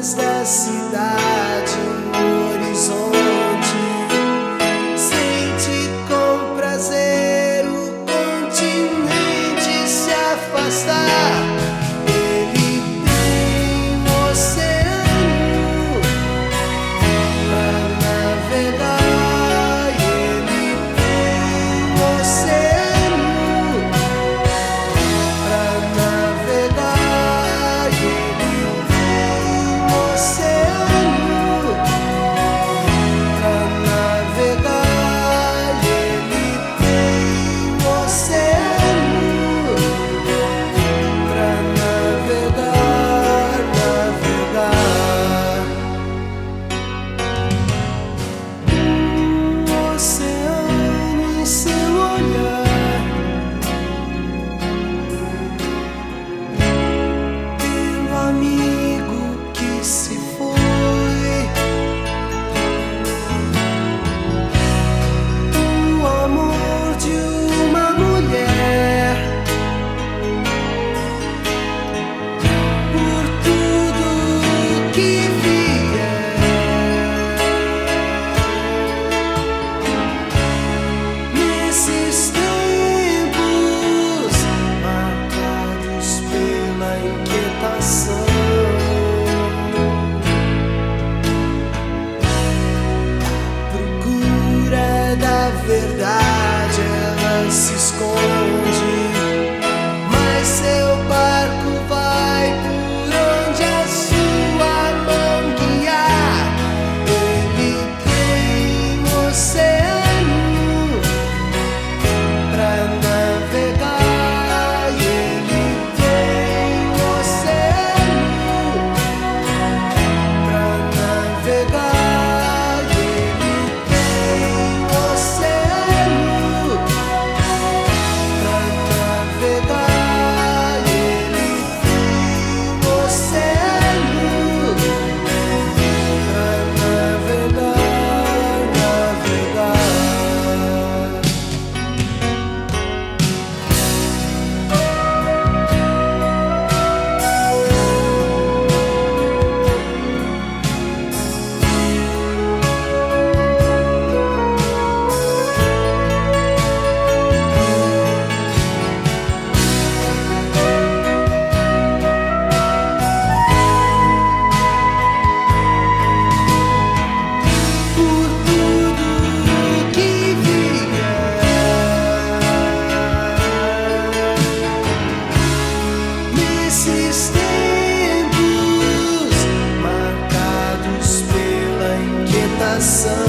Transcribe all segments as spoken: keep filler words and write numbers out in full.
sombras da cidade no horizonte. Sente com prazer o continente se afastar. Ele tem um oceano pra navegar. Ele tem um oceano pra navegar. Ele tem um oceano pra navegar. Ele tem um oceano pra navegar, navegar. Um oceano em seu olhar. Tenho amigo que se foi. O amor de uma mulher. Por tudo que vier. Nesses tempos marcados pela inquietação, procura da verdade, ela se esconde, mas seu barco vai por onde a sua mão guiar. Ele tem um oceano pra navegar. Ele tem um oceano pra navegar. Ele tem um oceano pra navegar. Ele tem um oceano pra navegar, navegar. Por tudo que vier. Nesses tempos marcados pela inquietação,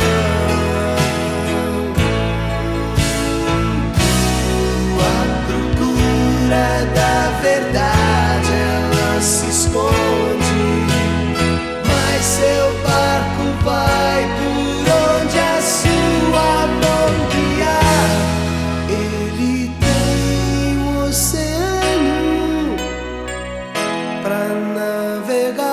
à procura da verdade, ela se esconde, mas seu barco vai por onde a sua mão guiar. Ele tem um oceano pra navegar.